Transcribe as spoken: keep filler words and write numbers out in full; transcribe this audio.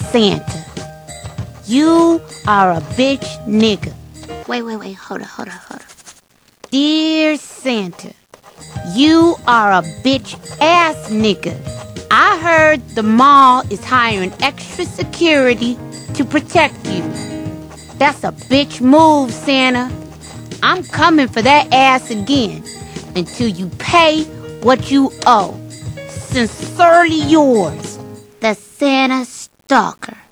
Santa, you are a bitch nigga. Wait, wait, wait, hold up, hold up, hold up. Dear Santa, you are a bitch ass nigga. I heard the mall is hiring extra security to protect you. That's a bitch move, Santa. I'm coming for that ass again until you pay what you owe. Sincerely yours, the Santa Stalker.